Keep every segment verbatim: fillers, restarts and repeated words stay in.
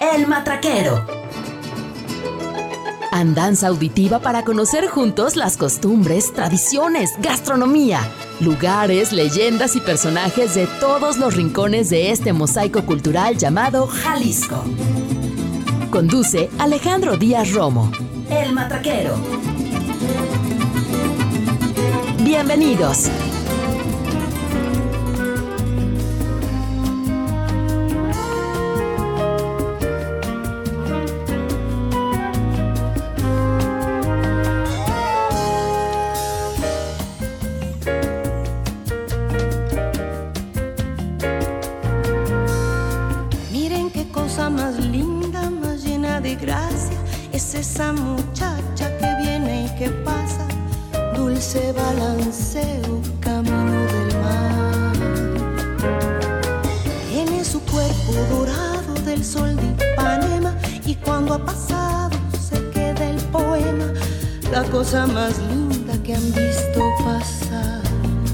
El Matraquero. Andanza auditiva para conocer juntos las costumbres, tradiciones, gastronomía, lugares, leyendas y personajes de todos los rincones de este mosaico cultural llamado Jalisco. Conduce Alejandro Díaz Romo. El Matraquero. Bienvenidos. Esa muchacha que viene y que pasa, dulce balanceo, camino del mar. Tiene su cuerpo dorado del sol de Ipanema, y cuando ha pasado se queda el poema, la cosa más linda que han visto pasar.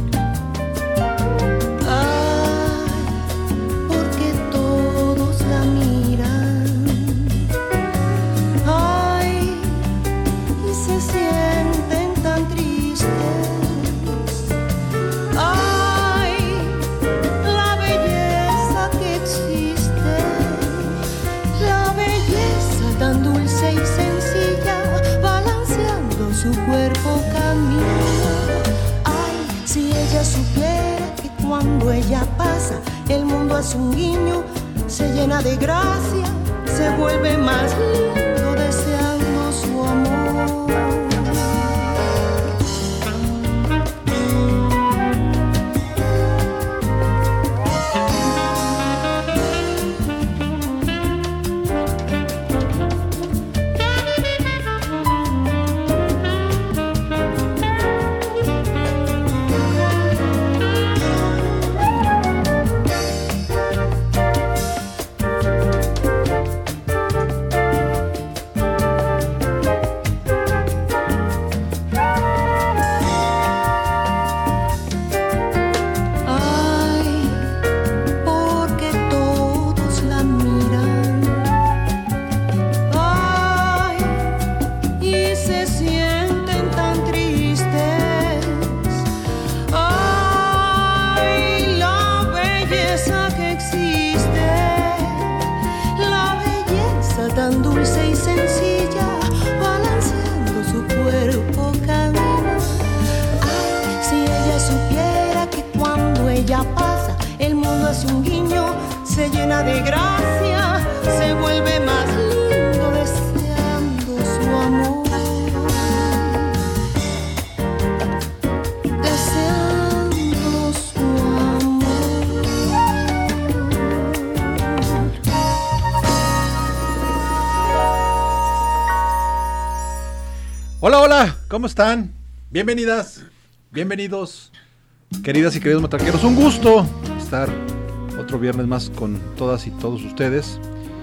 Cuando ella pasa, el mundo es un guiño, se llena de gracia, se vuelve más lindo deseando su amor. Hola, hola, ¿cómo están? Bienvenidas, bienvenidos, queridas y queridos matraqueros. Un gusto estar otro viernes más con todas y todos ustedes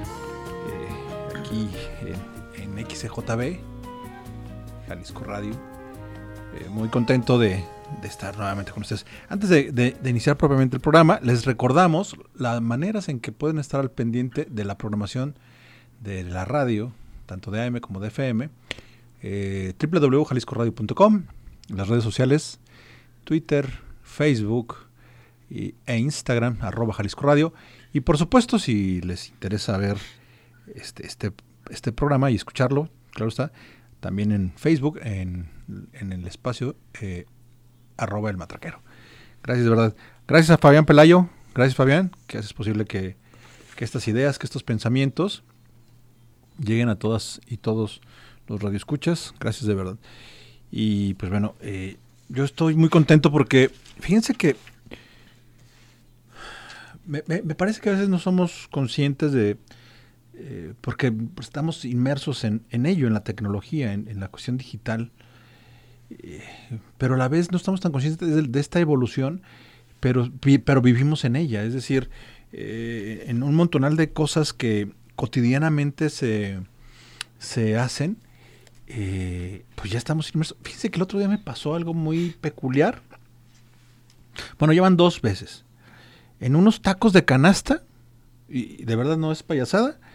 eh, aquí en, en X C J B, Jalisco Radio. Eh, muy contento de, de estar nuevamente con ustedes. Antes de, de, de iniciar propiamente el programa, les recordamos las maneras en que pueden estar al pendiente de la programación de la radio, tanto de A M como de F M. Eh, doble u doble u doble u punto jalisco radio punto com, las redes sociales, Twitter, Facebook y, e Instagram, arroba Jalisco Radio. Y por supuesto, si les interesa ver este, este, este programa y escucharlo, claro está, también en Facebook, en, en el espacio eh, arroba el matraquero. Gracias de verdad. Gracias a Fabián Pelayo, gracias Fabián, que haces posible que, que estas ideas, que estos pensamientos lleguen a todas y todos los radioescuchas. Gracias de verdad. Y pues bueno, eh, yo estoy muy contento porque fíjense que me, me, me parece que a veces no somos conscientes de eh, porque estamos inmersos en, en ello, en la tecnología, en, en la cuestión digital, eh, pero a la vez no estamos tan conscientes de, de esta evolución, pero, pero vivimos en ella. Es decir, eh, en un montonal de cosas que cotidianamente se, se hacen, eh, pues ya estamos inmersos. Fíjense que el otro día me pasó algo muy peculiar. Bueno, llevan dos veces. En unos tacos de canasta, y de verdad no es payasada,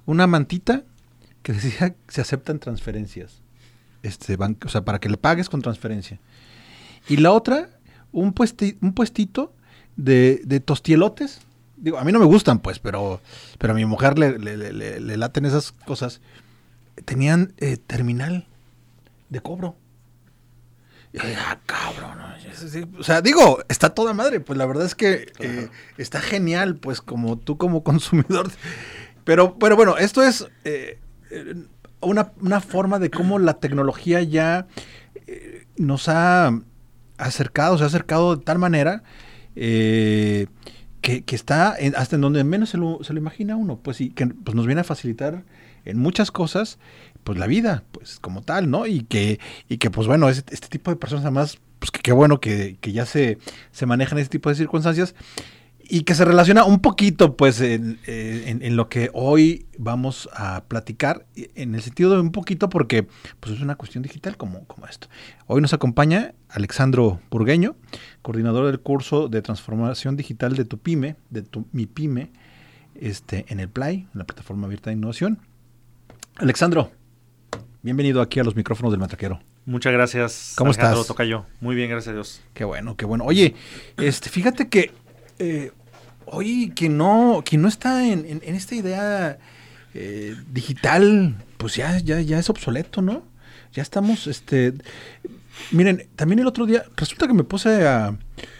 una mantita que decía que se aceptan transferencias. Este banco, o sea, para que le pagues con transferencia. Y la otra, un, puesti, un puestito de, de tostielotes. Digo, a mí no me gustan, pues, pero, pero a mi mujer le, le, le, le laten esas cosas. Tenían eh, terminal de cobro. Y yo, ah, cabrón. ¿No? O sea, digo, está toda madre. Pues la verdad es que eh, está genial, pues, como tú como consumidor. Pero, pero bueno, esto es eh, una, una forma de cómo la tecnología ya eh, nos ha acercado, se ha acercado de tal manera eh, que, que está en, hasta en donde menos se lo, se lo imagina uno. Pues y que pues, nos viene a facilitar en muchas cosas, pues la vida, pues como tal, ¿no? Y que, y que pues bueno, este, este tipo de personas además, pues que qué bueno que, que ya se, se manejan este tipo de circunstancias y que se relaciona un poquito, pues, en, en, en lo que hoy vamos a platicar, en el sentido de un poquito porque, pues es una cuestión digital como, como esto. Hoy nos acompaña Alexandro Burgueño, coordinador del curso de transformación digital de tu pyme, de tu mi pyme, este, en el Play, en la plataforma abierta de innovación. Alexandro, bienvenido aquí a los micrófonos del Matraquero. Muchas gracias. ¿Cómo Alejandro, estás? Tocayo. Muy bien, gracias a Dios. Qué bueno, qué bueno. Oye, este, fíjate que eh, hoy quien no, quien no está en, en, en esta idea eh, digital, pues ya, ya, ya es obsoleto, ¿no? Ya estamos, este, miren, también el otro día resulta que me puse a,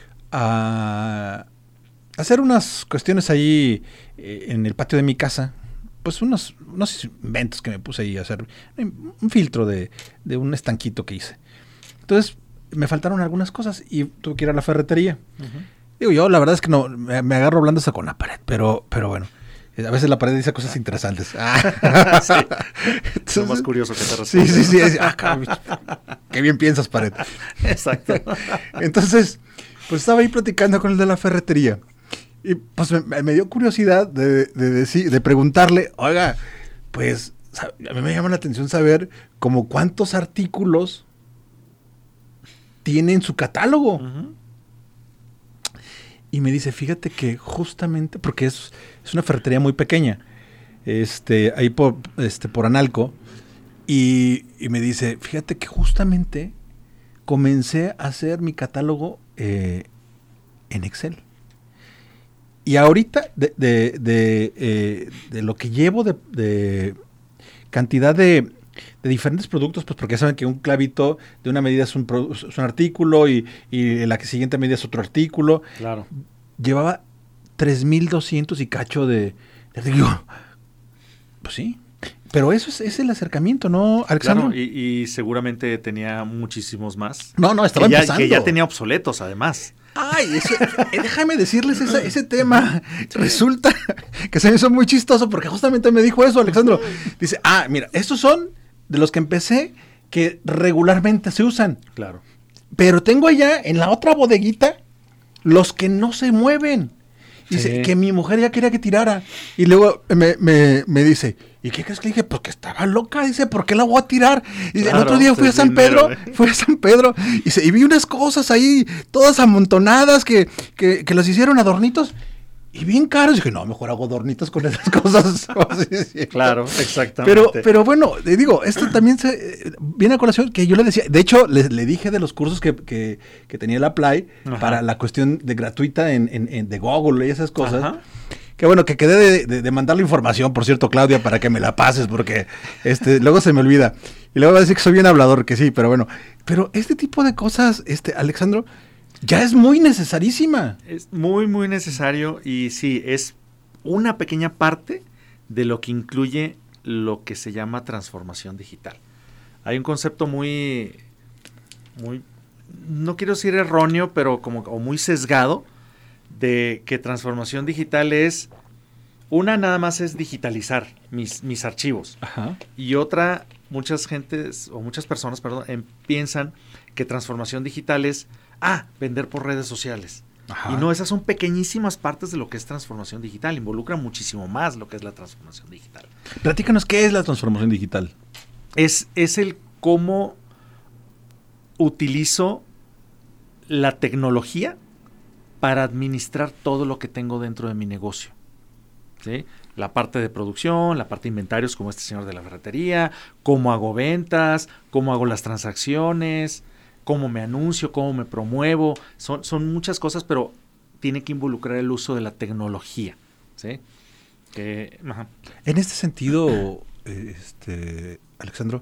a hacer unas cuestiones ahí eh, en el patio de mi casa. Pues unos, unos inventos que me puse ahí a hacer, un filtro de, de un estanquito que hice. Entonces, me faltaron algunas cosas y tuve que ir a la ferretería. Uh-huh. Digo, yo la verdad es que no, me, me agarro hablando hasta con la pared, pero, pero bueno, a veces la pared dice cosas interesantes. Ah. Sí. Entonces, lo más curioso que te responde. Sí, sí, sí. Es, ah, cabrón, qué bien piensas, pared. Exacto. Entonces, pues estaba ahí platicando con el de la ferretería. Y pues me, me dio curiosidad de, de, decir, de preguntarle, oiga, pues a mí me llama la atención saber como cuántos artículos tiene en su catálogo. Uh-huh. Y me dice, fíjate que justamente, porque es, es una ferretería muy pequeña, este, ahí por, este, por Analco, y, y me dice, fíjate que justamente comencé a hacer mi catálogo eh, en Excel. Y ahorita, de, de, de, eh, de lo que llevo de, de cantidad de, de diferentes productos, pues porque ya saben que un clavito de una medida es un, es un artículo y, y la siguiente medida es otro artículo. Claro. Llevaba tres mil doscientos y cacho de... de digo, pues sí. Pero eso es, es el acercamiento, ¿no, Alexandro? Claro, y, y seguramente tenía muchísimos más. No, no, estaba que ya, empezando. Que ya tenía obsoletos, además. Ay, eso, eh, déjame decirles esa, ese tema. Resulta que se me hizo muy chistoso porque justamente me dijo eso, Alexandro. Dice, ah, mira, estos son de los que empecé que regularmente se usan. Claro. Pero tengo allá en la otra bodeguita los que no se mueven. Dice, sí, que mi mujer ya quería que tirara. Y luego me, me, me dice, ¿y qué crees que le dije? Porque estaba loca. Dice, ¿por qué la voy a tirar? Y claro, el otro día fui a San dinero, Pedro, ¿eh? fui a San Pedro y, se, y vi unas cosas ahí, todas amontonadas, que, que, que los hicieron adornitos. Y bien caros. Y dije, no, mejor hago adornitos con esas cosas. Claro, exactamente. Pero, pero bueno, le digo, esto también se, viene a colación que yo le decía. De hecho, le, le dije de los cursos que, que, que tenía la Play. Ajá. Para la cuestión de gratuita en, en, en de Google y esas cosas. Ajá. Que bueno, que quedé de, de, de mandar la información, por cierto, Claudia, para que me la pases, porque este luego se me olvida. Y luego va a decir que soy bien hablador, que sí, pero bueno. Pero este tipo de cosas, este Alexandro, ya es muy necesarísima. Es muy, muy necesario y sí, es una pequeña parte de lo que incluye lo que se llama transformación digital. Hay un concepto muy, muy, no quiero decir erróneo, pero como o muy sesgado, de que transformación digital es, una nada más es digitalizar mis, mis archivos. Ajá. Y otra, muchas gentes, o muchas personas, perdón, em, piensan que transformación digital es Ah, vender por redes sociales. Ajá. Y no, esas son pequeñísimas partes de lo que es transformación digital. Involucra muchísimo más lo que es la transformación digital. Platícanos, ¿qué es la transformación digital? Es, es el cómo utilizo la tecnología para administrar todo lo que tengo dentro de mi negocio. ¿sí? La parte de producción, la parte de inventarios, como este señor de la ferretería, cómo hago ventas, cómo hago las transacciones, cómo me anuncio, cómo me promuevo. Son, son muchas cosas, pero tiene que involucrar el uso de la tecnología, ¿sí? Que, ajá. En este sentido, este, Alexandro,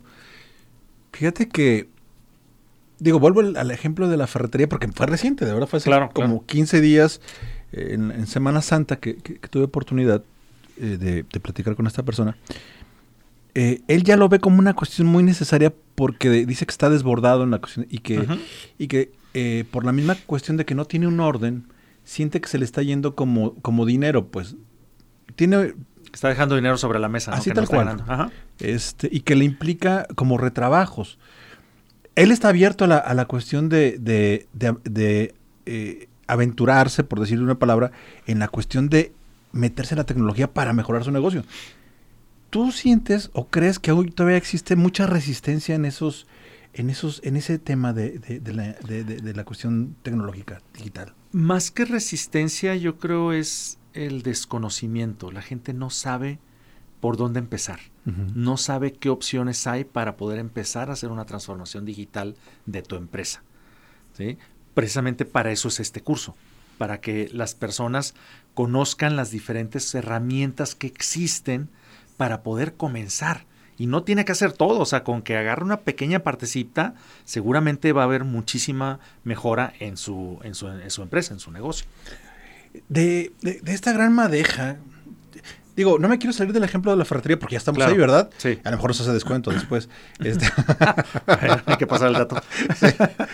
fíjate que, digo, vuelvo al, al ejemplo de la ferretería, porque fue reciente, de verdad fue hace claro, como claro. quince días, eh, en, en Semana Santa, que, que, que tuve oportunidad eh, de, de platicar con esta persona. Eh, él ya lo ve como una cuestión muy necesaria porque de, dice que está desbordado en la cuestión y que, uh-huh. y que eh, por la misma cuestión de que no tiene un orden, siente que se le está yendo como, como dinero, pues tiene... Está dejando dinero sobre la mesa, ¿no? Así que tal no cual. Ajá. Este, y que le implica como retrabajos. Él está abierto a la, a la cuestión de, de, de, de eh, aventurarse, por decirle una palabra, en la cuestión de meterse en la tecnología para mejorar su negocio. ¿Tú sientes o crees que hoy todavía existe mucha resistencia en esos, en esos, en ese tema de, de, de, la, de, de, de la cuestión tecnológica, digital? Más que resistencia, yo creo es el desconocimiento. La gente no sabe por dónde empezar. Uh-huh. No sabe qué opciones hay para poder empezar a hacer una transformación digital de tu empresa, ¿sí? Precisamente para eso es este curso, para que las personas conozcan las diferentes herramientas que existen para poder comenzar. Y no tiene que hacer todo, o sea, con que agarre una pequeña partecita, seguramente va a haber muchísima mejora en su, en su, en su empresa, en su negocio. De, de, de esta gran madeja, digo, no me quiero salir del ejemplo de la ferretería porque ya estamos claro. ahí, ¿verdad? Sí. A lo mejor nos hace descuento después. Este. Hay que pasar el dato. Sí.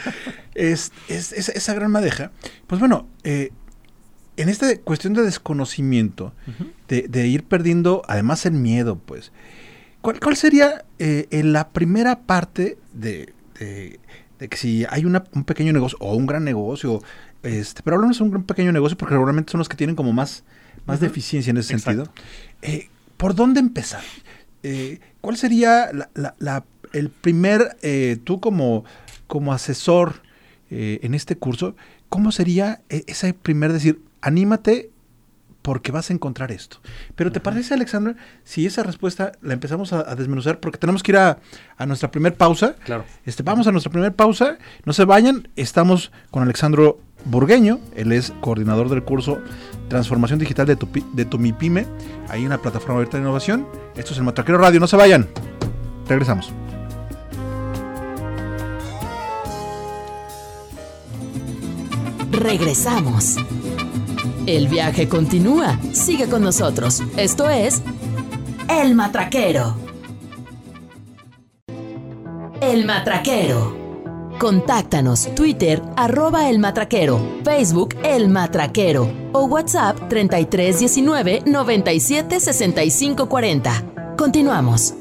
Es, es, es, esa gran madeja, pues bueno, eh, en esta cuestión de desconocimiento, uh-huh. de, de ir perdiendo, además el miedo, pues, ¿cuál, cuál sería eh, en la primera parte de, de, de que si hay una, un pequeño negocio o un gran negocio, este, pero hablamos de un gran pequeño negocio porque regularmente son los que tienen como más, más uh-huh. deficiencia en ese Exacto. sentido, eh, ¿por dónde empezar? Eh, ¿Cuál sería la, la, la, el primer, eh, tú como, como asesor eh, en este curso, cómo sería ese primer decir, anímate porque vas a encontrar esto? Pero ¿te uh-huh. parece, Alexandra, si esa respuesta la empezamos a, a desmenuzar? Porque tenemos que ir a, a nuestra primer pausa. Claro. Este, vamos a nuestra primer pausa. No se vayan. Estamos con Alexandro Burgueño. Él es coordinador del curso Transformación Digital de tu, de tu MIPYME. Hay una plataforma abierta de innovación. Esto es el Matraquero Radio. No se vayan. Regresamos. Regresamos. El viaje continúa. Sigue con nosotros. Esto es El Matraquero. El Matraquero. Contáctanos, Twitter, arroba El Matraquero, Facebook El Matraquero o WhatsApp treinta y tres diecinueve noventa y siete sesenta y cinco cuarenta. Continuamos.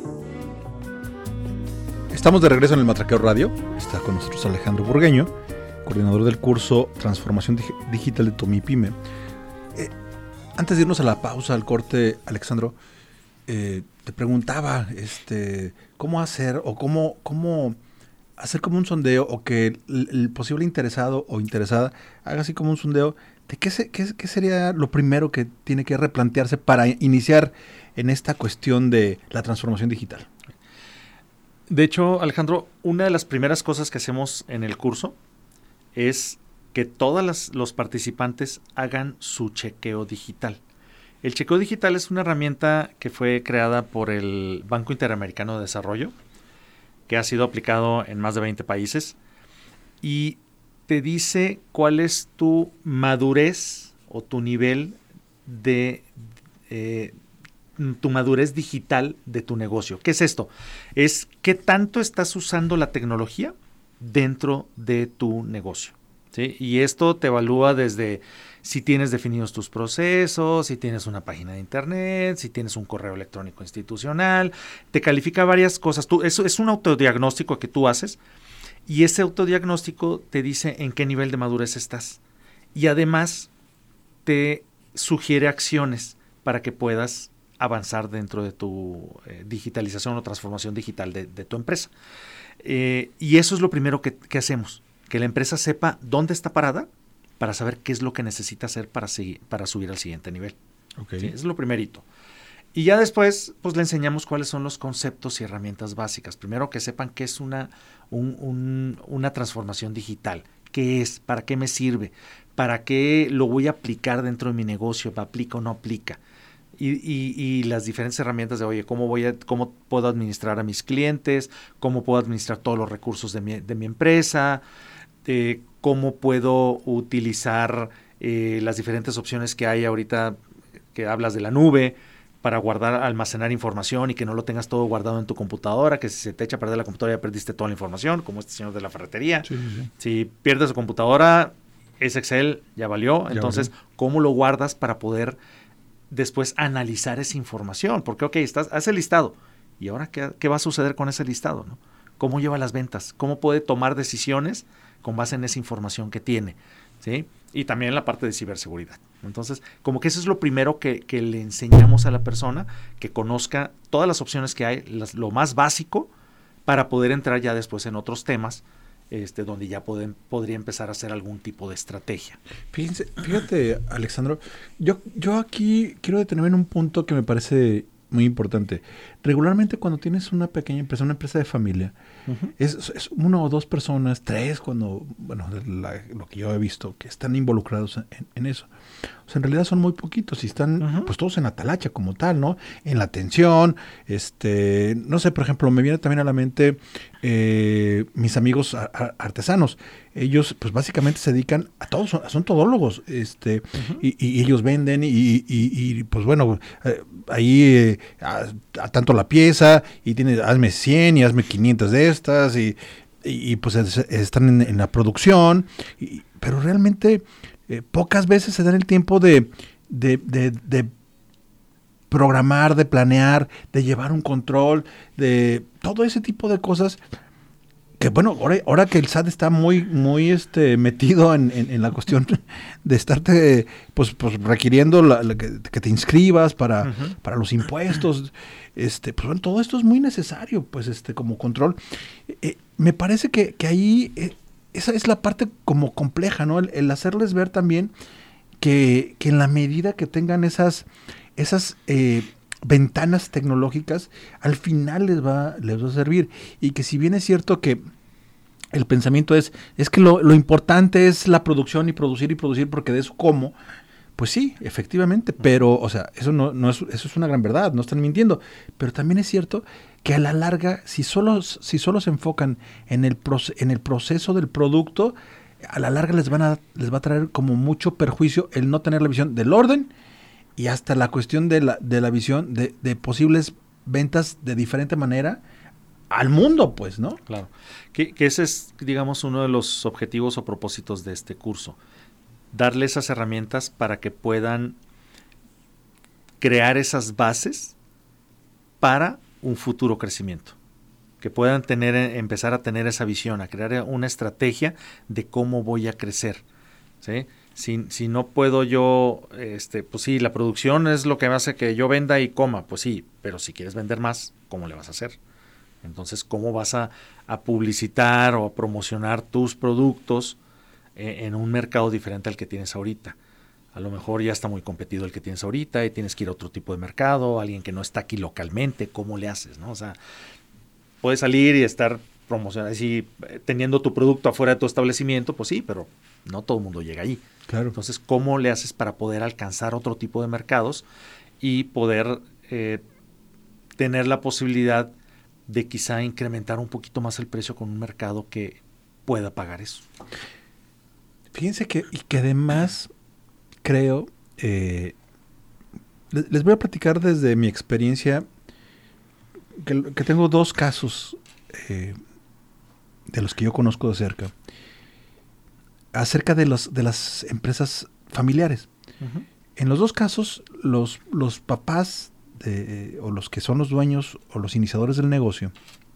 Estamos de regreso en El Matraquero Radio. Está con nosotros Alejandro Burgueño, coordinador del curso Transformación Dig- Digital de tu MIPYME. Eh, antes de irnos a la pausa, al corte, Alexandro, eh, te preguntaba este, cómo hacer o cómo, cómo hacer como un sondeo o que el, el posible interesado o interesada haga así como un sondeo de qué, se, qué, qué sería lo primero que tiene que replantearse para iniciar en esta cuestión de la transformación digital. De hecho, Alejandro, una de las primeras cosas que hacemos en el curso es que todos los participantes hagan su chequeo digital. El chequeo digital es una herramienta que fue creada por el Banco Interamericano de Desarrollo, que ha sido aplicado en más de veinte países, y te dice cuál es tu madurez o tu nivel de eh, tu madurez digital de tu negocio. ¿Qué es esto? Es qué tanto estás usando la tecnología dentro de tu negocio, ¿sí? Y esto te evalúa desde si tienes definidos tus procesos, si tienes una página de internet, si tienes un correo electrónico institucional, te califica varias cosas. Tú, eso es un autodiagnóstico que tú haces y ese autodiagnóstico te dice en qué nivel de madurez estás y además te sugiere acciones para que puedas avanzar dentro de tu eh, digitalización o transformación digital de, de tu empresa. Eh, y eso es lo primero que, que hacemos, que la empresa sepa dónde está parada para saber qué es lo que necesita hacer para, seguir, para subir al siguiente nivel. Okay. ¿sí? Es lo primerito. Y ya después, pues le enseñamos cuáles son los conceptos y herramientas básicas. Primero que sepan qué es una, un, un, una transformación digital. ¿Qué es? ¿Para qué me sirve? ¿Para qué lo voy a aplicar dentro de mi negocio? ¿Aplica o no aplica? Y, y, y las diferentes herramientas de, oye, ¿cómo voy a, cómo puedo administrar a mis clientes? ¿Cómo puedo administrar todos los recursos de mi, de mi empresa? Eh, ¿Cómo puedo utilizar eh, las diferentes opciones que hay ahorita que hablas de la nube para guardar, almacenar información y que no lo tengas todo guardado en tu computadora, que si se te echa a perder la computadora ya perdiste toda la información, como este señor de la ferretería? Sí, sí, sí. Si pierdes tu computadora, es Excel, ya valió. Ya Entonces, valió. ¿cómo lo guardas para poder después analizar esa información? Porque, ok, estás, haz el listado. ¿Y ahora qué, qué va a suceder con ese listado, no? ¿Cómo lleva las ventas? ¿Cómo puede tomar decisiones con base en esa información que tiene? ¿Sí? Y también la parte de ciberseguridad. Entonces, como que eso es lo primero que, que le enseñamos a la persona, que conozca todas las opciones que hay, las, lo más básico, para poder entrar ya después en otros temas, este, donde ya pueden, podría empezar a hacer algún tipo de estrategia. Fíjense, fíjate, Alexandro, yo, yo aquí quiero detenerme en un punto que me parece muy importante. Regularmente cuando tienes una pequeña empresa, una empresa de familia, uh-huh. es, es una o dos personas, tres, cuando, bueno, la, lo que yo he visto, que están involucrados en, en eso. O sea, en realidad son muy poquitos y están, uh-huh. pues todos en la talacha como tal, ¿no? En la atención, este, no sé, por ejemplo, me viene también a la mente eh, mis amigos a, a, artesanos. Ellos, pues básicamente se dedican a todos, son, son todólogos, este, uh-huh. y, y ellos venden y, y, y pues bueno, eh, ahí eh, a, a tanto la pieza y tiene, hazme cien y hazme quinientas de estas y, y, y pues es, están en, en la producción, y, pero realmente eh, pocas veces se dan el tiempo de, de, de, de programar, de planear, de llevar un control, de todo ese tipo de cosas. Que bueno, ahora, ahora que el S A T está muy, muy este, metido en, en, en la cuestión de estarte pues, pues requiriendo la, la, que, que te inscribas para, uh-huh. para los impuestos, este, pues bueno, todo esto es muy necesario, pues, este, como control. Eh, me parece que, que ahí eh, esa es la parte como compleja, ¿no? El, el hacerles ver también que, que en la medida que tengan esas, esas eh, ventanas tecnológicas, al final les va, les va a servir. Y que si bien es cierto que el pensamiento es, es que lo, lo importante es la producción y producir y producir porque de eso como, pues sí, efectivamente, pero, o sea, eso no, no es, eso es una gran verdad, no están mintiendo. Pero también es cierto que a la larga, si solo, si solo se enfocan en el, proce- en el proceso del producto, a la larga les van a, les va a traer como mucho perjuicio el no tener la visión del orden y hasta la cuestión de la, de la visión de, de posibles ventas de diferente manera al mundo, pues, ¿no? Claro. Que, que ese es, digamos, uno de los objetivos o propósitos de este curso. Darle esas herramientas para que puedan crear esas bases para un futuro crecimiento. Que puedan tener, empezar a tener esa visión, a crear una estrategia de cómo voy a crecer, ¿sí? Si, si no puedo yo, este, pues sí, la producción es lo que me hace que yo venda y coma, pues sí, pero si quieres vender más, ¿cómo le vas a hacer? Entonces, ¿cómo vas a, a publicitar o a promocionar tus productos eh, en un mercado diferente al que tienes ahorita? A lo mejor ya está muy competido el que tienes ahorita y tienes que ir a otro tipo de mercado, alguien que no está aquí localmente, ¿cómo le haces, no? O sea, puedes salir y estar promocionando, así, teniendo tu producto afuera de tu establecimiento, pues sí, pero no todo el mundo llega allí. Claro. Entonces, ¿cómo le haces para poder alcanzar otro tipo de mercados y poder eh, tener la posibilidad de quizá incrementar un poquito más el precio con un mercado que pueda pagar eso? Fíjense que, y que además creo, eh, les, les voy a platicar desde mi experiencia que, que tengo dos casos eh, de los que yo conozco de cerca, acerca de, los, de las empresas familiares. Uh-huh. En los dos casos, los, los papás de, o los que son los dueños o los iniciadores del negocio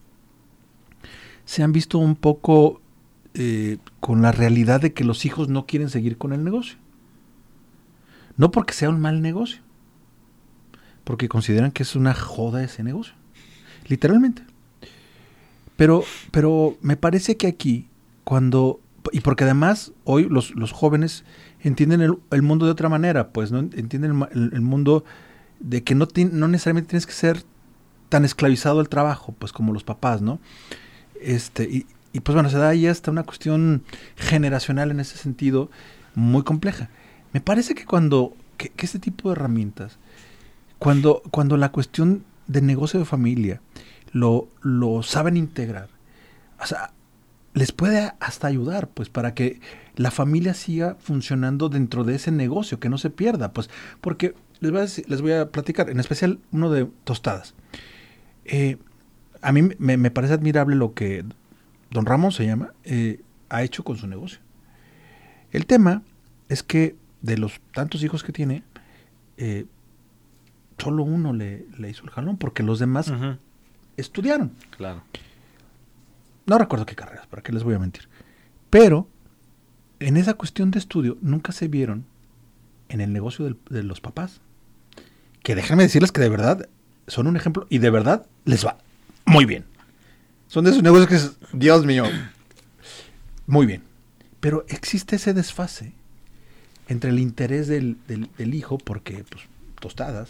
se han visto un poco eh, con la realidad de que los hijos no quieren seguir con el negocio. No porque sea un mal negocio, porque consideran que es una joda ese negocio, literalmente. Pero, pero me parece que aquí, cuando, y porque además hoy los, los jóvenes entienden el, el mundo de otra manera, pues, ¿no? Entienden el, el mundo de que no, ti, no necesariamente tienes que ser tan esclavizado al trabajo, pues, como los papás, ¿no? Este, y, y pues bueno, se da ahí hasta una cuestión generacional en ese sentido muy compleja. Me parece que cuando, que, que este tipo de herramientas, cuando, cuando la cuestión de negocio de familia lo, lo saben integrar, o sea, les puede hasta ayudar, pues, para que la familia siga funcionando dentro de ese negocio, que no se pierda, pues, porque les voy a, decir, les voy a platicar, en especial uno de tostadas. Eh, a mí me, me parece admirable lo que don Ramón se llama, eh, ha hecho con su negocio. El tema es que de los tantos hijos que tiene, eh, solo uno le, le hizo el jalón, porque los demás uh-huh. estudiaron. Claro. No recuerdo qué carreras, para qué les voy a mentir. Pero en esa cuestión de estudio nunca se vieron en el negocio del, de los papás. Que déjenme decirles que de verdad son un ejemplo y de verdad les va muy bien. Son de esos negocios que es, Dios mío, muy bien. Pero existe ese desfase entre el interés del, del, del hijo, porque pues tostadas,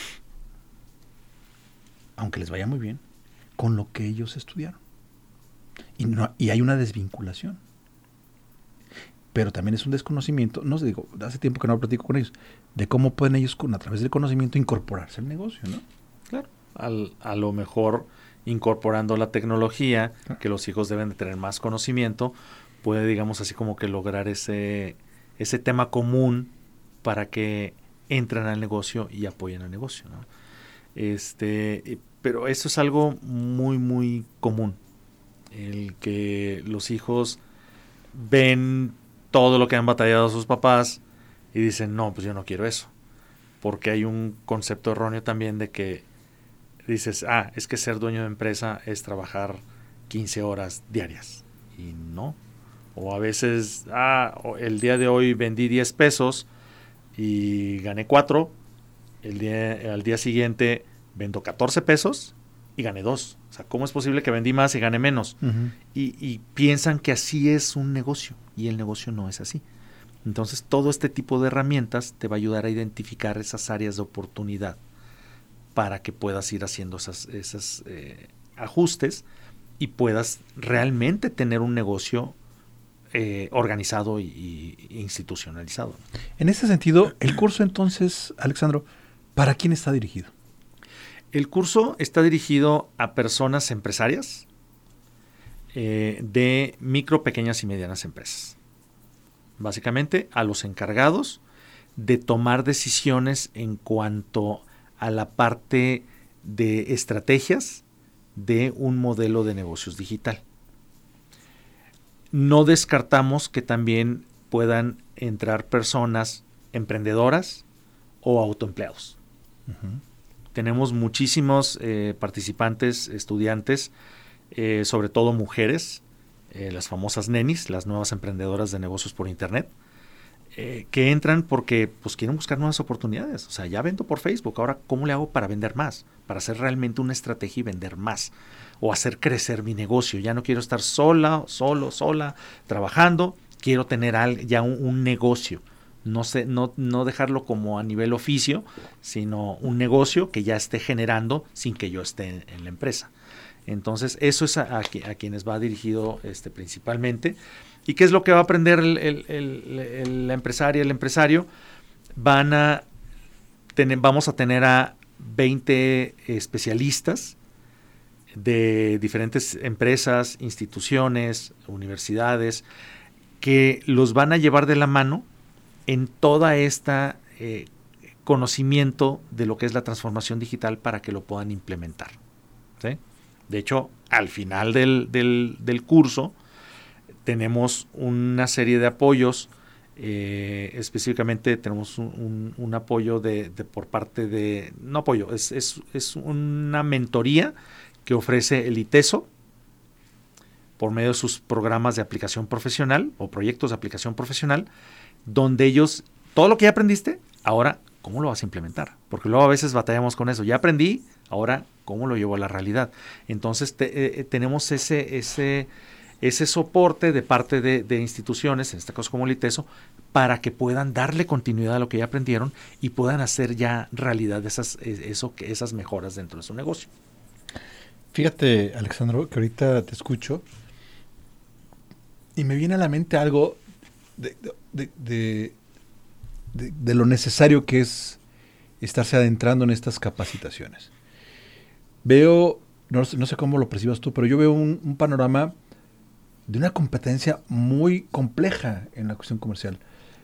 aunque les vaya muy bien, con lo que ellos estudiaron. Y, no, y hay una desvinculación. Pero también es un desconocimiento, no sé, digo, hace tiempo que no platico con ellos, de cómo pueden ellos, con, a través del conocimiento, incorporarse al negocio, ¿no? Claro. Al, a lo mejor, incorporando la tecnología, claro, que los hijos deben de tener más conocimiento, puede, digamos, así como que lograr ese, ese tema común para que entren al negocio y apoyen al negocio, ¿no? Este, pero eso es algo muy, muy común. El que los hijos ven todo lo que han batallado sus papás y dicen, no, pues yo no quiero eso. Porque hay un concepto erróneo también de que dices, ah, es que ser dueño de empresa es trabajar quince horas diarias. Y no. O a veces, ah, el día de hoy vendí diez pesos y gané cuatro. El día, al día siguiente vendo catorce pesos y gané dos. O sea, ¿cómo es posible que vendí más y gané menos? Uh-huh. Y, y piensan que así es un negocio, y el negocio no es así. Entonces, todo este tipo de herramientas te va a ayudar a identificar esas áreas de oportunidad para que puedas ir haciendo esas, esas eh, ajustes y puedas realmente tener un negocio eh, organizado y, y institucionalizado. En ese sentido, el curso entonces, Alexandro, ¿para quién está dirigido? El curso está dirigido a personas empresarias eh, de micro, pequeñas y medianas empresas. Básicamente a los encargados de tomar decisiones en cuanto a la parte de estrategias de un modelo de negocios digital. No descartamos que también puedan entrar personas emprendedoras o autoempleados. Uh-huh. Tenemos muchísimos eh, participantes, estudiantes, eh, sobre todo mujeres, eh, las famosas nenis, las nuevas emprendedoras de negocios por internet, eh, que entran porque pues quieren buscar nuevas oportunidades. O sea, ya vendo por Facebook, ahora ¿cómo le hago para vender más? Para hacer realmente una estrategia y vender más. O hacer crecer mi negocio. Ya no quiero estar sola, solo, sola, trabajando. Quiero tener al, ya un, un negocio. No, sé, no, no dejarlo como a nivel oficio, sino un negocio que ya esté generando sin que yo esté en, en la empresa. Entonces, eso es a, a, a quienes va dirigido este, principalmente. ¿Y qué es lo que va a aprender el, el, el, el, la empresaria, el empresario? Van a tener, vamos a tener a veinte especialistas de diferentes empresas, instituciones, universidades, que los van a llevar de la mano en toda esta eh, conocimiento de lo que es la transformación digital para que lo puedan implementar, ¿sí? De hecho, al final del, del, del curso tenemos una serie de apoyos, eh, específicamente tenemos un, un, un apoyo de, de por parte de, no apoyo, es, es, es una mentoría que ofrece el ITESO por medio de sus programas de aplicación profesional o proyectos de aplicación profesional, donde ellos, todo lo que ya aprendiste, ahora, ¿cómo lo vas a implementar? Porque luego a veces batallamos con eso. Ya aprendí, ahora, ¿cómo lo llevo a la realidad? Entonces, te, eh, tenemos ese, ese, ese soporte de parte de, de instituciones, en este caso como el ITESO, para que puedan darle continuidad a lo que ya aprendieron y puedan hacer ya realidad esas, eso, esas mejoras dentro de su negocio. Fíjate, Alexandro, que ahorita te escucho y me viene a la mente algo de, de, de, de, de lo necesario que es estarse adentrando en estas capacitaciones. Veo, no, no sé cómo lo percibas tú, pero yo veo un, un panorama de una competencia muy compleja en la cuestión comercial.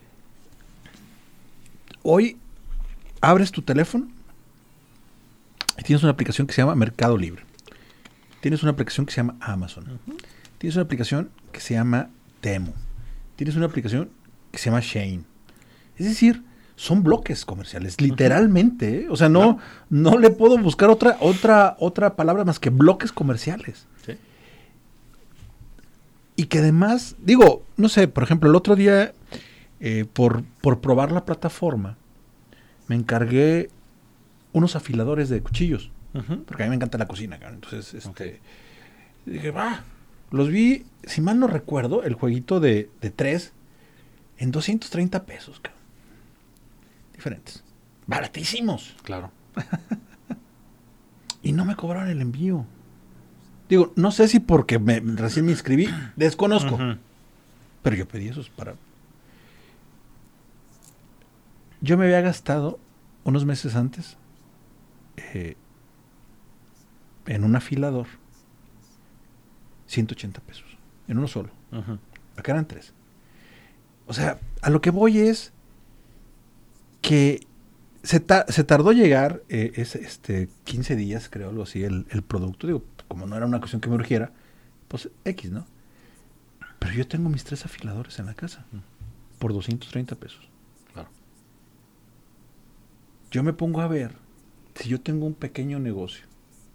Hoy abres tu teléfono y tienes una aplicación que se llama Mercado Libre. Tienes una aplicación que se llama Amazon. Uh-huh. Tienes una aplicación que se llama Temu. Tienes una aplicación que se llama Shein. Es decir, son bloques comerciales, literalmente. ¿eh? O sea, no, no. no le puedo buscar otra, otra, otra palabra más que bloques comerciales. Sí. Y que además, digo, no sé, por ejemplo, el otro día, eh, por, por probar la plataforma, me encargué unos afiladores de cuchillos. Uh-huh. Porque a mí me encanta la cocina, cabrón. Entonces, este, okay. dije, va, los vi, si mal no recuerdo, el jueguito de, de tres en doscientos treinta pesos, cabrón. Diferentes. Baratísimos. Claro. Y no me cobraron el envío. Digo, no sé si porque me, recién me inscribí, desconozco. Uh-huh. Pero yo pedí esos para... Yo me había gastado unos meses antes eh, en un afilador ciento ochenta pesos. En uno solo. Uh-huh. Acá eran tres. O sea, a lo que voy es que se, ta- se tardó llegar eh, es, este, quince días, creo, algo así, el, el producto. Digo, como no era una cuestión que me urgiera, pues X, ¿no? Pero yo tengo mis tres afiladores en la casa uh-huh. por doscientos treinta pesos. Claro. Yo me pongo a ver, si yo tengo un pequeño negocio,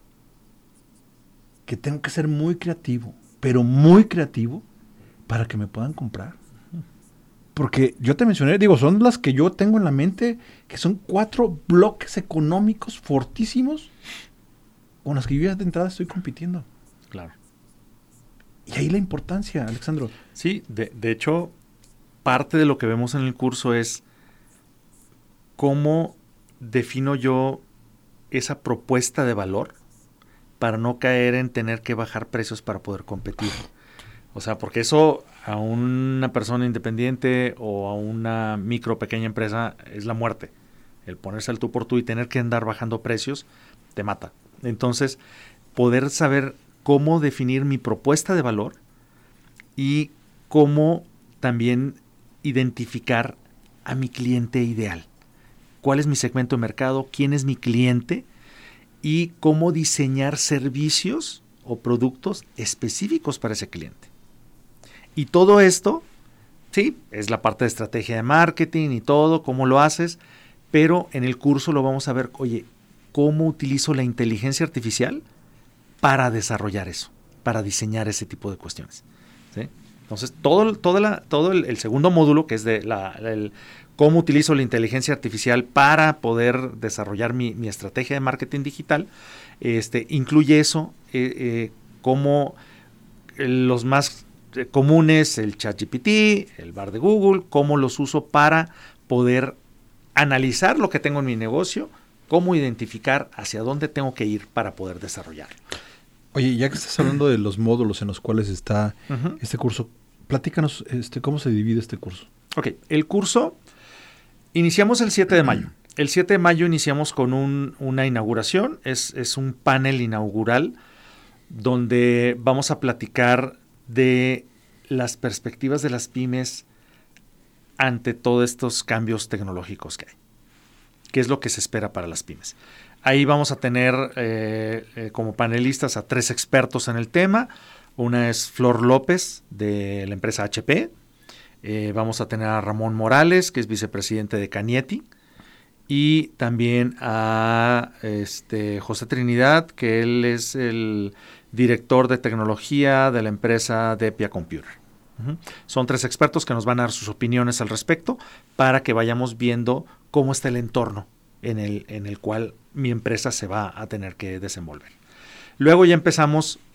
que tengo que ser muy creativo, pero muy creativo, para que me puedan comprar. Porque yo te mencioné, digo, son las que yo tengo en la mente, que son cuatro bloques económicos fortísimos con las que yo ya de entrada estoy compitiendo. Claro. Y ahí la importancia, Alexandro. Sí, de, de hecho, parte de lo que vemos en el curso es cómo defino yo esa propuesta de valor para no caer en tener que bajar precios para poder competir. O sea, porque eso a una persona independiente o a una micro pequeña empresa es la muerte. El ponerse al tú por tú y tener que andar bajando precios te mata. Entonces, poder saber cómo definir mi propuesta de valor y cómo también identificar a mi cliente ideal. ¿Cuál es mi segmento de mercado? ¿Quién es mi cliente? Y cómo diseñar servicios o productos específicos para ese cliente. Y todo esto, sí, es la parte de estrategia de marketing y todo, cómo lo haces, pero en el curso lo vamos a ver, oye, cómo utilizo la inteligencia artificial para desarrollar eso, para diseñar ese tipo de cuestiones. ¿Sí? Entonces, todo, todo, la, todo el, el segundo módulo, que es de la, el, cómo utilizo la inteligencia artificial para poder desarrollar mi, mi estrategia de marketing digital, este, incluye eso, eh, eh, como los más comunes, el ChatGPT, el bar de Google, cómo los uso para poder analizar lo que tengo en mi negocio, cómo identificar hacia dónde tengo que ir para poder desarrollarlo. Oye, ya que estás hablando de los módulos en los cuales está uh-huh. este curso, platícanos este, cómo se divide este curso. Ok, el curso iniciamos el siete de mayo. El siete de mayo iniciamos con un, una inauguración, es, es un panel inaugural donde vamos a platicar de las perspectivas de las pymes ante todos estos cambios tecnológicos que hay. ¿Qué es lo que se espera para las pymes? Ahí vamos a tener eh, eh, como panelistas a tres expertos en el tema. Una es Flor López, de la empresa H P. Eh, vamos a tener a Ramón Morales, que es vicepresidente de Canieti. Y también a este, José Trinidad, que él es el director de tecnología de la empresa Depia Computer. Uh-huh. Son tres expertos que nos van a dar sus opiniones al respecto para que vayamos viendo cómo está el entorno en el, en el cual mi empresa se va a tener que desenvolver. Luego ya empezamos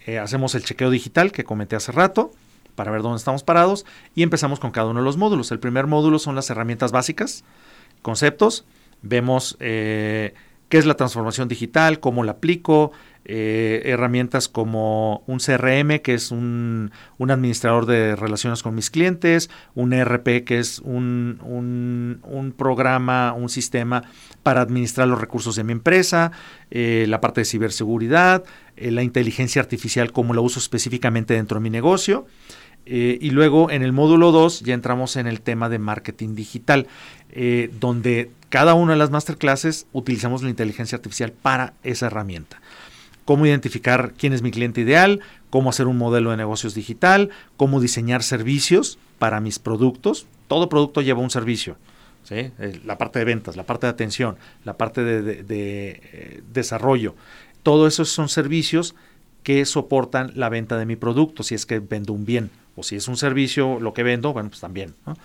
eh, hacemos el chequeo digital que comenté hace rato para ver dónde estamos parados y empezamos con cada uno de los módulos. El primer módulo son las herramientas básicas, conceptos. Vemos eh, qué es la transformación digital, cómo la aplico, eh, herramientas como un C R M, que es un, un administrador de relaciones con mis clientes, un E R P, que es un, un, un programa, un sistema para administrar los recursos de mi empresa, eh, la parte de ciberseguridad, eh, la inteligencia artificial, cómo la uso específicamente dentro de mi negocio. Eh, y luego en el módulo dos ya entramos en el tema de marketing digital, eh, donde cada una de las masterclasses utilizamos la inteligencia artificial para esa herramienta. Cómo identificar quién es mi cliente ideal, cómo hacer un modelo de negocios digital, cómo diseñar servicios para mis productos. Todo producto lleva un servicio, ¿sí? Eh, la parte de ventas, la parte de atención, la parte de, de, de eh, desarrollo. Todo eso son servicios que soportan la venta de mi producto, si es que vendo un bien. O si es un servicio lo que vendo, bueno, pues también, ¿no?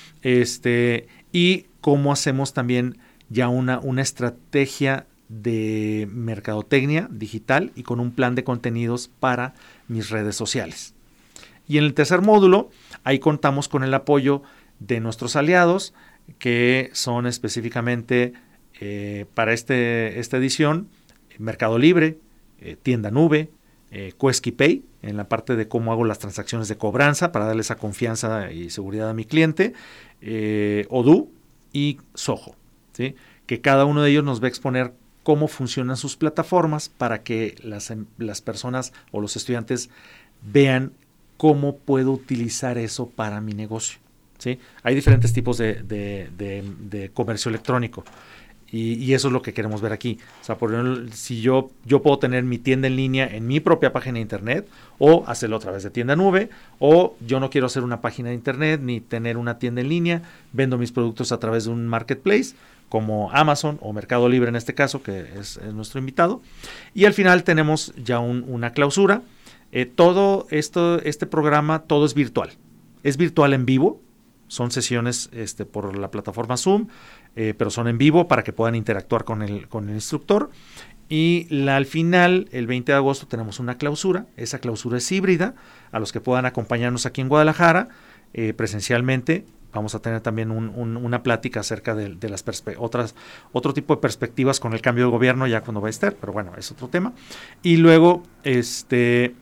Este, y cómo hacemos también ya una, una estrategia de mercadotecnia digital y con un plan de contenidos para mis redes sociales. Y en el tercer módulo, ahí contamos con el apoyo de nuestros aliados, que son específicamente eh, para este, esta edición, Mercado Libre, eh, Tienda Nube, eh, QuesquiPay, en la parte de cómo hago las transacciones de cobranza para darle esa confianza y seguridad a mi cliente, eh, Odoo y Soho, ¿sí? Que cada uno de ellos nos va a exponer cómo funcionan sus plataformas para que las, las personas o los estudiantes vean cómo puedo utilizar eso para mi negocio, ¿sí? Hay diferentes tipos de, de, de, de comercio electrónico. Y, y eso es lo que queremos ver aquí. O sea, por ejemplo, si yo, yo puedo tener mi tienda en línea en mi propia página de internet o hacerlo a través de tienda nube, o yo no quiero hacer una página de internet ni tener una tienda en línea, vendo mis productos a través de un marketplace como Amazon o Mercado Libre en este caso, que es, es nuestro invitado. Y al final tenemos ya un, una clausura. Eh, todo esto, este programa, todo es virtual. Es virtual en vivo. Son sesiones este, por la plataforma Zoom, eh, pero son en vivo para que puedan interactuar con el, con el instructor. Y la, al final, el veinte de agosto, tenemos una clausura. Esa clausura es híbrida. A los que puedan acompañarnos aquí en Guadalajara, eh, presencialmente, vamos a tener también un, un, una plática acerca de, de las perspe- otras otro tipo de perspectivas con el cambio de gobierno ya cuando va a estar, pero bueno, es otro tema. Y luego, este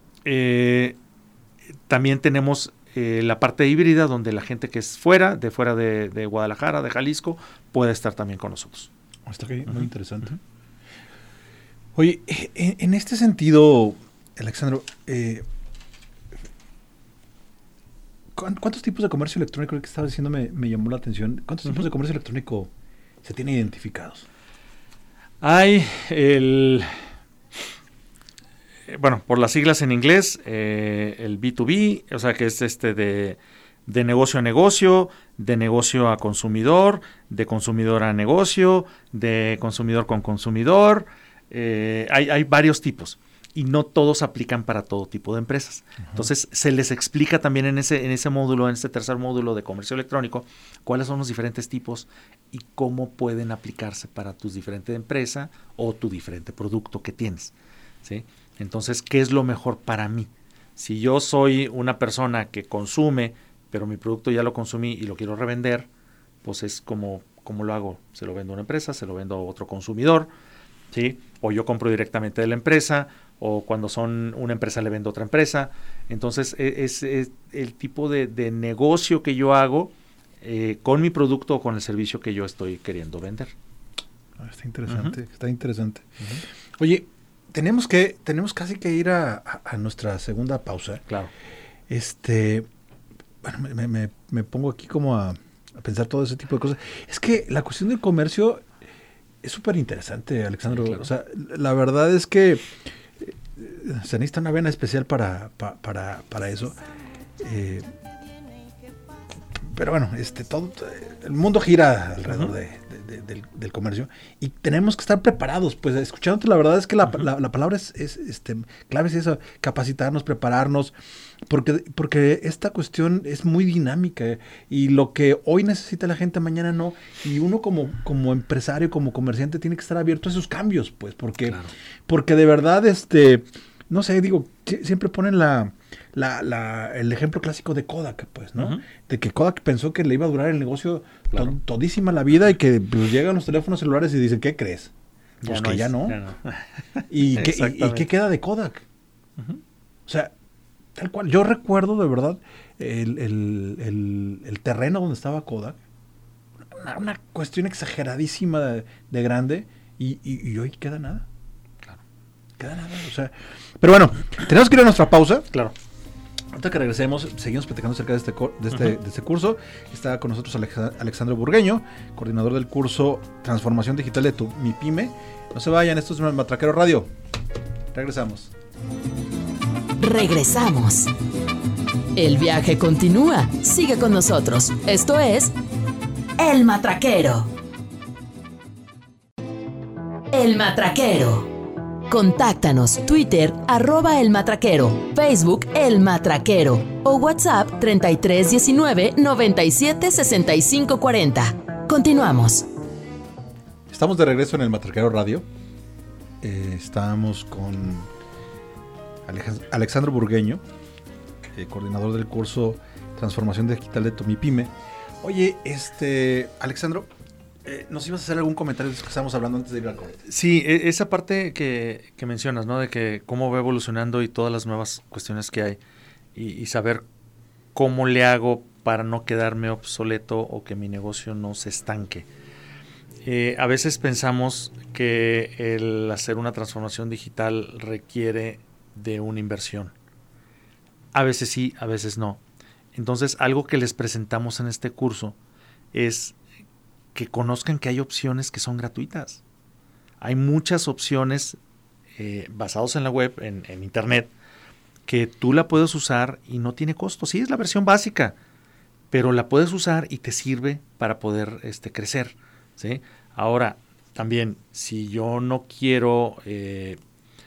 eh, también tenemos Eh, la parte híbrida donde la gente que es fuera, de fuera de, de Guadalajara, de Jalisco, puede estar también con nosotros. Está muy Uh-huh. interesante. Uh-huh. Oye, en, en este sentido, Alexandro, eh, ¿cuántos tipos de comercio electrónico, lo que estabas diciendo me, me llamó la atención? ¿Cuántos uh-huh. tipos de comercio electrónico se tienen identificados? Hay el... Bueno, por las siglas en inglés, eh, el B dos B, o sea que es este de, de negocio a negocio, de negocio a consumidor, de consumidor a negocio, de consumidor con consumidor. Eh, hay, hay varios tipos y no todos aplican para todo tipo de empresas. Uh-huh. Entonces se les explica también en ese, en ese módulo, en este tercer módulo de comercio electrónico, cuáles son los diferentes tipos y cómo pueden aplicarse para tu diferente empresa o tu diferente producto que tienes, ¿sí? Entonces, ¿qué es lo mejor para mí? Si yo soy una persona que consume, pero mi producto ya lo consumí y lo quiero revender, pues es como, ¿cómo lo hago? Se lo vendo a una empresa, se lo vendo a otro consumidor, ¿sí? O yo compro directamente de la empresa, o cuando son una empresa le vendo a otra empresa. Entonces, es, es el tipo de, de negocio que yo hago eh, con mi producto o con el servicio que yo estoy queriendo vender. Ah, está interesante, uh-huh. está interesante. Uh-huh. Oye, Tenemos que, tenemos casi que ir a, a, a nuestra segunda pausa. Claro. Este, bueno, me, me, me pongo aquí como a, a pensar todo ese tipo de cosas. Es que la cuestión del comercio es súper interesante, Alexandro. Sí, claro. O sea, la verdad es que se necesita una vena especial para, para, para, para eso. Eh, pero bueno, este, todo, el mundo gira alrededor uh-huh. de, de, de, del, del comercio y tenemos que estar preparados. Pues escuchándote, la verdad es que la, uh-huh. la, la palabra es, es este, clave, es eso, capacitarnos, prepararnos, porque, porque esta cuestión es muy dinámica y lo que hoy necesita la gente, mañana no. Y uno como, como empresario, como comerciante, tiene que estar abierto a esos cambios, pues, porque, claro. porque de verdad, este... no sé, digo, si- siempre ponen la, la, la, el ejemplo clásico de Kodak, pues, ¿no? Ujú. De que Kodak pensó que le iba a durar el negocio Claro. to- todísima la vida y que pues, llegan los teléfonos celulares y dicen, ¿qué crees? Pues que hay- ya no. ya no. ¿Y, qué, y- y Exactamente. qué queda de Kodak? Ujú. O sea, tal cual. Yo recuerdo de verdad el, el, el, el terreno donde estaba Kodak. Una, una cuestión exageradísima de, de grande y, y, y hoy queda nada. Claro. Queda nada. O sea, pero bueno, tenemos que ir a nuestra pausa. Claro. Ahorita que regresemos, seguimos platicando acerca de este, co- de este, Ujú. de este curso. Está con nosotros Alexa- Alexandro Burgueño, coordinador del curso Transformación Digital de tu Mi Pyme. No se vayan, esto es Matraquero Radio. Regresamos. Regresamos. El viaje continúa. Sigue con nosotros. Esto es El Matraquero. El Matraquero. Contáctanos, Twitter, arroba El Matraquero, Facebook El Matraquero o WhatsApp treinta y tres diecinueve noventa y siete sesenta y cinco cuarenta. Continuamos. Estamos de regreso en el Matraquero Radio. Eh, estamos con Aleja- Alexandro Burgueño, eh, coordinador del curso Transformación Digital de tu Mi Pyme. Oye, este, Alexandro, eh, ¿nos ibas a hacer algún comentario de eso que estábamos hablando antes de ir al corte? Sí, e- esa parte que, que mencionas, ¿no? De que cómo va evolucionando y todas las nuevas cuestiones que hay y, y saber cómo le hago para no quedarme obsoleto o que mi negocio no se estanque. Eh, a veces pensamos que el hacer una transformación digital requiere de una inversión. A veces sí, a veces no. Entonces, algo que les presentamos en este curso es que conozcan que hay opciones que son gratuitas. Hay muchas opciones eh, basadas en la web, en, en internet, que tú la puedes usar y no tiene costo. Sí, es la versión básica, pero la puedes usar y te sirve para poder este, crecer, ¿sí? Ahora, también, si yo no quiero eh,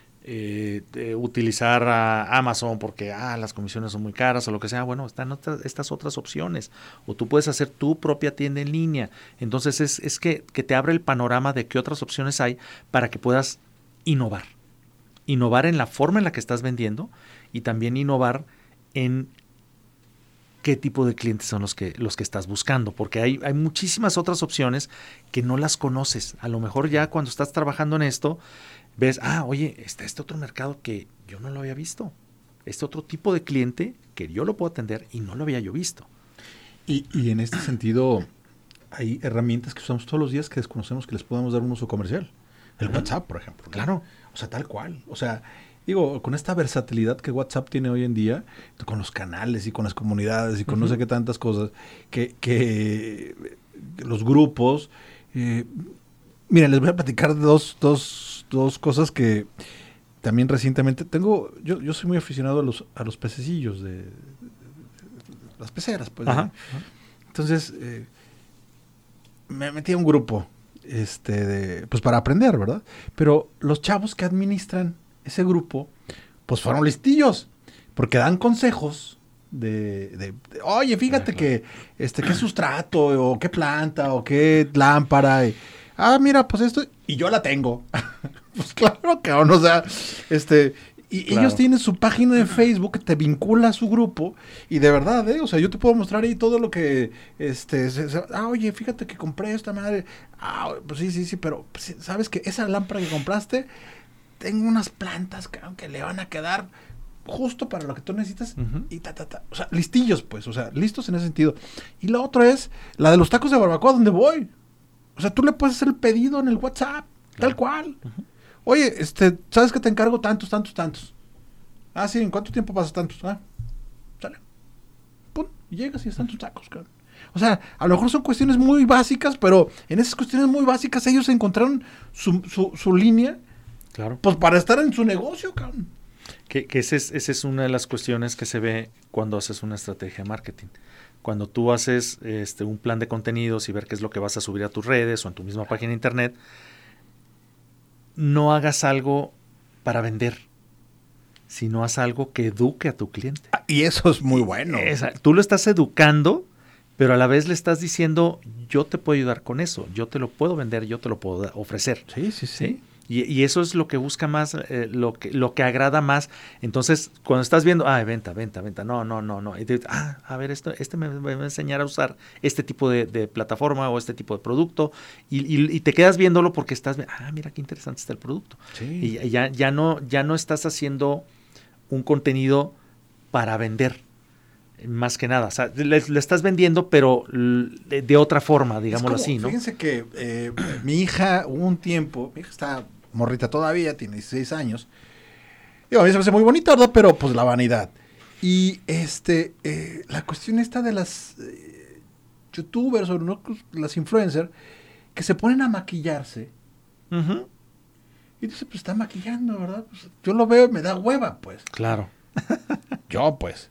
eh, eh, utilizar a Amazon porque ah, las comisiones son muy caras o lo que sea, bueno, están otras, estas otras opciones. O tú puedes hacer tu propia tienda en línea. Entonces, es, es que, que te abre el panorama de qué otras opciones hay para que puedas innovar. Innovar en la forma en la que estás vendiendo y también innovar en qué tipo de clientes son los que, los que estás buscando, porque hay, hay muchísimas otras opciones que no las conoces. A lo mejor ya cuando estás trabajando en esto, ves, ah, oye, está este otro mercado que yo no lo había visto. Este otro tipo de cliente que yo lo puedo atender y no lo había yo visto. Y, y en este sentido, hay herramientas que usamos todos los días que desconocemos que les podamos dar un uso comercial. El Ajá. WhatsApp, por ejemplo, ¿no? Claro. O sea, tal cual. O sea, digo, con esta versatilidad que WhatsApp tiene hoy en día, con los canales y con las comunidades y con uh-huh. no sé qué tantas cosas, que, que los grupos... Eh, miren, les voy a platicar dos, dos, dos cosas que también recientemente... Tengo, yo, yo soy muy aficionado a los, a los pececillos de, de, de, de las peceras, pues. Ajá. ¿no? Entonces, eh, me metí a un grupo, este, de, pues para aprender, ¿verdad? Pero los chavos que administran ese grupo, pues fueron listillos, porque dan consejos de, de, de oye, fíjate que, este, qué sustrato, o qué planta, o qué lámpara, y, ah, mira, pues esto, y yo la tengo. Pues claro, cabrón, o sea, este, y claro. Ellos tienen su página de Facebook que te vincula a su grupo, y de verdad, ¿eh? O sea, yo te puedo mostrar ahí todo lo que, este, se, se, ah, oye, fíjate que compré esta madre, ah, pues sí, sí, sí, pero, pues, ¿sabes que esa lámpara que compraste, tengo unas plantas, cabrón, que le van a quedar justo para lo que tú necesitas, uh-huh. y ta, ta, ta, o sea, listillos, pues, o sea, listos en ese sentido. Y la otra es la de los tacos de barbacoa, donde voy. O sea, tú le puedes hacer el pedido en el WhatsApp, claro. Tal cual. Uh-huh. Oye, este, ¿sabes que te encargo tantos, tantos, tantos? Ah, sí, ¿en cuánto tiempo pasas tantos? Ah, sale. Pum, y llegas y están tus tacos, cabrón. O sea, a lo mejor son cuestiones muy básicas, pero en esas cuestiones muy básicas ellos encontraron su, su, su línea, claro, pues para estar en su negocio, cabrón. Que, que esa es, esa es una de las cuestiones que se ve cuando haces una estrategia de marketing. Cuando tú haces este, un plan de contenidos y ver qué es lo que vas a subir a tus redes o en tu misma página de internet, no hagas algo para vender, sino haz algo que eduque a tu cliente. Ah, y eso es muy bueno. Esa, tú lo estás educando, pero a la vez le estás diciendo, yo te puedo ayudar con eso, yo te lo puedo vender, yo te lo puedo ofrecer. Sí, sí, sí. ¿Sí? Y, y eso es lo que busca más, eh, lo que lo que agrada más. Entonces, cuando estás viendo, ah, venta, venta, venta, no, no, no, no. Y te, ah, a ver, esto, este me, me va a enseñar a usar este tipo de, de plataforma o este tipo de producto. Y, y, y te quedas viéndolo porque estás, ah, mira qué interesante está el producto. Sí. Y ya, ya no, ya no estás haciendo un contenido para vender. Más que nada, o sea, le, le estás vendiendo, pero de, de otra forma, digámoslo como, así, ¿no? Fíjense que eh, mi hija, hubo un tiempo, mi hija está morrita todavía, tiene dieciséis años. Digo, a mí se me hace muy bonita, ¿verdad? Pero pues la vanidad. Y este, eh, la cuestión esta de las eh, youtubers o no, las influencers que se ponen a maquillarse. Uh-huh. Y dice, pues está maquillando, ¿verdad? Pues, yo lo veo y me da hueva, pues. Claro. Yo, pues.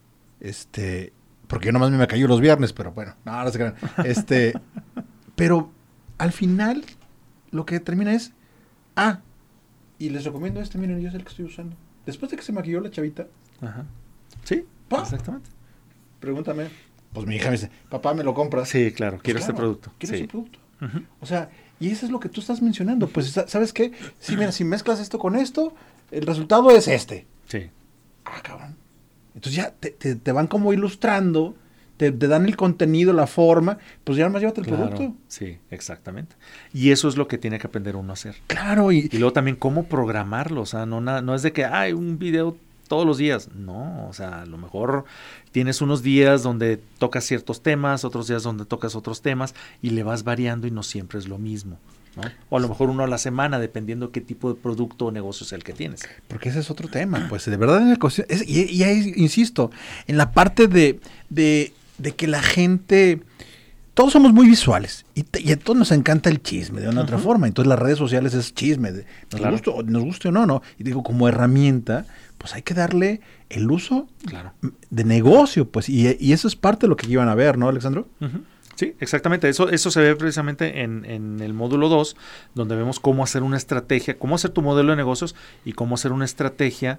Este, porque yo nomás me maquillo los viernes, pero bueno, no, no se crean. Este, pero al final lo que termina es, ah, y les recomiendo este, miren, yo es el que estoy usando. Después de que se maquilló la chavita, Ajá. Sí, ¿pa? Exactamente. Pregúntame. Pues mi hija me dice, papá, ¿me lo compras? Sí, claro, Pues quiero claro, este producto. Quiero Sí. ese producto. Uh-huh. O sea, y eso es lo que tú estás mencionando. Pues, ¿sabes qué? Sí, mira, si mezclas esto con esto, el resultado es este. Sí. Ah, cabrón. Entonces ya te, te, te van como ilustrando, te, te dan el contenido, la forma, pues ya nomás llévate el Claro, producto. sí, exactamente. Y eso es lo que tiene que aprender uno a hacer. Claro, y, Y luego también cómo programarlo, o sea, no, na- no es de que hay un video todos los días, no, o sea, a lo mejor tienes unos días donde tocas ciertos temas, otros días donde tocas otros temas y le vas variando y no siempre es lo mismo, ¿no? O a lo mejor uno a la semana, dependiendo qué tipo de producto o negocio es el que tienes. porque ese es otro tema, pues de verdad en el cuestión- es- y, y ahí insisto, en la parte de, de, de que la gente, todos somos muy visuales y, te- y a todos nos encanta el chisme de una u otra Ujú. forma, entonces las redes sociales es chisme, de, nos, Claro. guste, o- nos guste o no, no, y digo, como herramienta, pues hay que darle el uso Claro. de negocio, pues, y, y eso es parte de lo que iban a ver, ¿no, Alexandro? Ujú. Sí, exactamente. Eso, eso se ve precisamente en, en el módulo dos, donde vemos cómo hacer una estrategia, cómo hacer tu modelo de negocios y cómo hacer una estrategia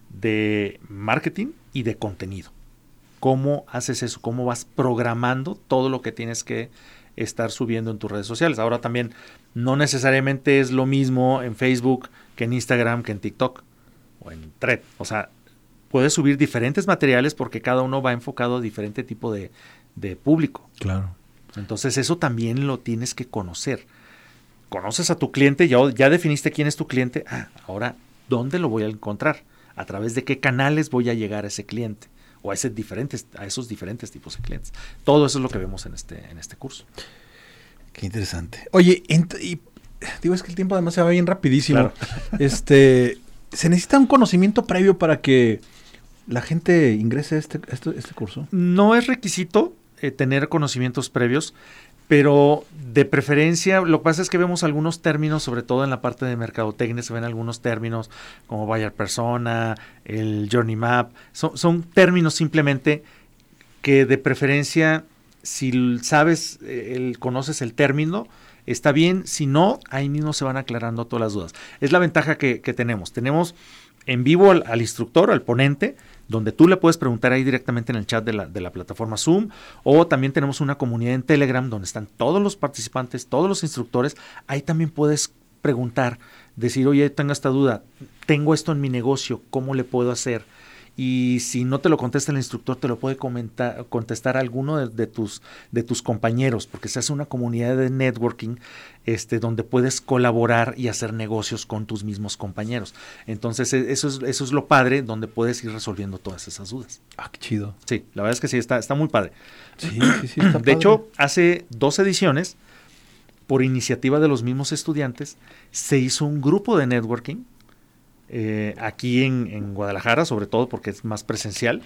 de marketing y de contenido. ¿Cómo haces eso? ¿Cómo vas programando todo lo que tienes que estar subiendo en tus redes sociales? Ahora también no necesariamente es lo mismo en Facebook que en Instagram, que en TikTok o en Thread. O sea, puedes subir diferentes materiales porque cada uno va enfocado a diferente tipo de, de público. Claro. Entonces eso también lo tienes que conocer. Conoces a tu cliente, ya, ya definiste quién es tu cliente. Ah, ahora, ¿dónde lo voy a encontrar? ¿A través de qué canales voy a llegar a ese cliente? O a, ese diferentes, a esos diferentes tipos de clientes. Todo eso es lo que vemos en este, en este curso. Qué interesante. Oye, ent- y, digo, es que el tiempo además se va bien rapidísimo. Claro. Este, ¿se necesita un conocimiento previo para que la gente ingrese a este, a este, este curso? No es requisito eh, tener conocimientos previos, pero de preferencia, lo que pasa es que vemos algunos términos, sobre todo en la parte de mercadotecnia, se ven algunos términos como buyer persona, el journey map, son, son términos simplemente que de preferencia, si sabes, eh, el, conoces el término, está bien, si no, ahí mismo se van aclarando todas las dudas. Es la ventaja que, que tenemos. Tenemos en vivo al, al instructor, al ponente, donde tú le puedes preguntar ahí directamente en el chat de la, de la plataforma Zoom, o también tenemos una comunidad en Telegram donde están todos los participantes, todos los instructores. Ahí también puedes preguntar, decir, oye, tengo esta duda, tengo esto en mi negocio, ¿cómo le puedo hacer? Y si no te lo contesta el instructor, te lo puede comentar, contestar alguno de, de, tus, de tus compañeros, porque se hace una comunidad de networking este, donde puedes colaborar y hacer negocios con tus mismos compañeros. Entonces, eso es, eso es lo padre, donde puedes ir resolviendo todas esas dudas. Ah, qué chido. Sí, la verdad es que sí, está, está muy padre. Sí, sí, sí. Está De padre. hecho, hace dos ediciones, por iniciativa de los mismos estudiantes, se hizo un grupo de networking, eh, aquí en, en Guadalajara, sobre todo porque es más presencial,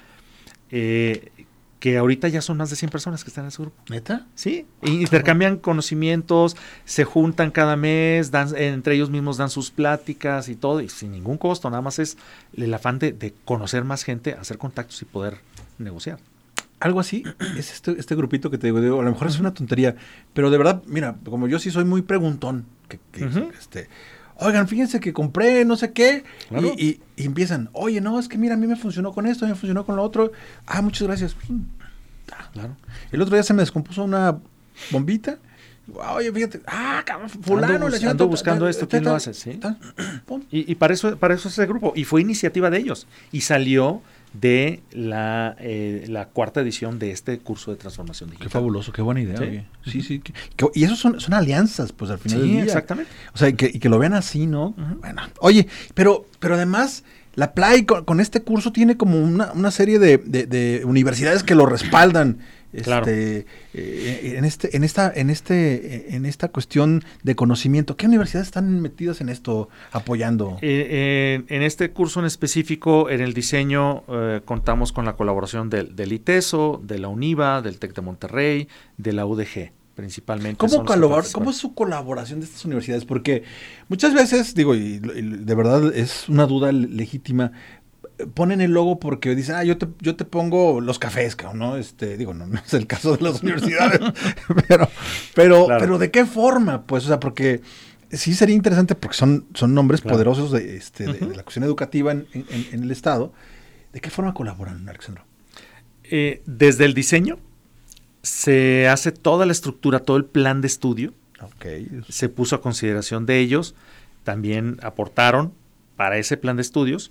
eh, que ahorita ya son más de cien personas que están en ese grupo. ¿Neta? Sí, e intercambian conocimientos, se juntan cada mes, dan, entre ellos mismos dan sus pláticas y todo, y sin ningún costo, nada más es el afán de, de conocer más gente, hacer contactos y poder negociar. Algo así es este, este grupito que te digo, digo, a lo mejor es una tontería, pero de verdad, mira, como yo sí soy muy preguntón, que, que, Uh-huh. este, oigan, fíjense que compré no sé qué, Claro. y, y, y empiezan, oye, no, es que mira, a mí me funcionó con esto, a mí me funcionó con lo otro, ah, muchas gracias. Claro. El otro día se me descompuso una bombita Oye, fíjate, ah, cabrón, fulano. Ando, le bus- ando buscando esto, ¿quién lo hace? ¿Sí? Y, y para eso para eso es el grupo. Y fue iniciativa de ellos. Y salió de la, eh, la cuarta edición de este curso de transformación digital. Qué fabuloso, qué buena idea. Sí, oye. sí. sí que, que, y eso son, son alianzas, pues al final Sí, del día. exactamente. O sea, y que, y que lo vean así, ¿no? Uh-huh. Bueno, oye, pero, pero además, la Play con, con este curso tiene como una, una serie de, de, de universidades que lo respaldan. Claro. Este, eh, en este, en esta, en este, en esta cuestión de conocimiento, ¿qué universidades están metidas en esto, apoyando? Eh, eh, en este curso en específico, en el diseño, eh, contamos con la colaboración del, del ITESO, de la UNIVA, del TEC de Monterrey, de la U D G, principalmente. ¿Cómo, colabor, ¿Cómo es su colaboración de estas universidades? Porque muchas veces, digo, y, y de verdad es una duda legítima, ponen el logo porque dicen, ah, yo te, yo te pongo los cafés, ¿no? Este, digo, no, no es el caso de las universidades, pero, pero, claro. pero ¿de qué forma? Pues, o sea, porque sí sería interesante, porque son, son nombres claro. poderosos de, este, uh-huh. de, de la cuestión educativa en, en, en el Estado. ¿De qué forma colaboran, Alexandro? Eh, desde el diseño se hace toda la estructura, todo el plan de estudio. Okay. Se puso a consideración de ellos, también aportaron para ese plan de estudios.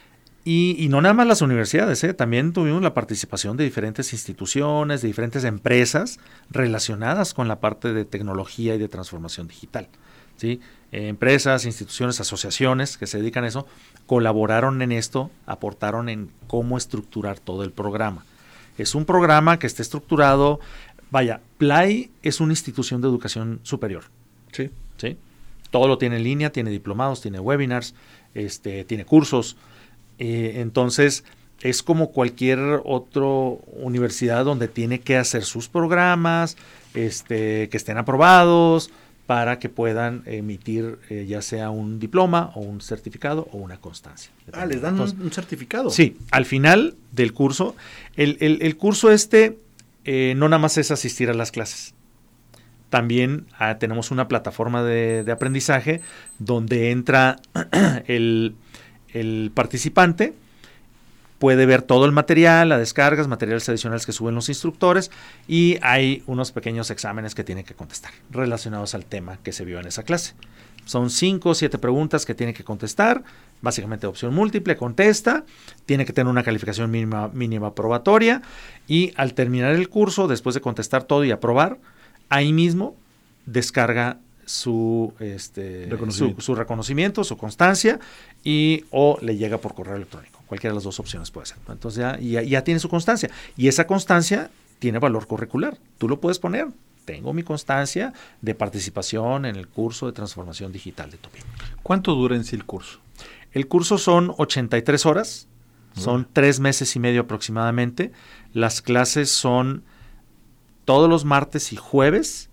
Y, y no nada más las universidades, ¿eh? También tuvimos la participación de diferentes instituciones, de diferentes empresas relacionadas con la parte de tecnología y de transformación digital, ¿sí? Eh, empresas, instituciones, asociaciones que se dedican a eso, colaboraron en esto, aportaron en cómo estructurar todo el programa. Es un programa que está estructurado, vaya, Play es una institución de educación superior, sí, ¿sí? Todo lo tiene en línea, tiene diplomados, tiene webinars, este, tiene cursos. Eh, entonces, es como cualquier otra universidad donde tiene que hacer sus programas, este, que estén aprobados para que puedan emitir eh, ya sea un diploma o un certificado o una constancia. Ah, ¿les dan Entonces, un, un certificado? Sí, al final del curso, el, el, el curso este eh, no nada más es asistir a las clases. También ah, tenemos una plataforma de, de aprendizaje donde entra el... El participante puede ver todo el material, las descargas, materiales adicionales que suben los instructores y hay unos pequeños exámenes que tiene que contestar relacionados al tema que se vio en esa clase. Son cinco o siete preguntas que tiene que contestar, básicamente opción múltiple, contesta, tiene que tener una calificación mínima, mínima probatoria y al terminar el curso, después de contestar todo y aprobar, ahí mismo descarga su, este, reconocimiento. Su, su reconocimiento, su constancia y o le llega por correo electrónico. Cualquiera de las dos opciones puede ser. Entonces ya, ya, ya tiene su constancia y esa constancia tiene valor curricular. Tú lo puedes poner. Tengo mi constancia de participación en el curso de transformación digital de Topin. ¿Cuánto dura en sí el curso? El curso son ochenta y tres horas, son tres meses y medio aproximadamente. Las clases son todos los martes y jueves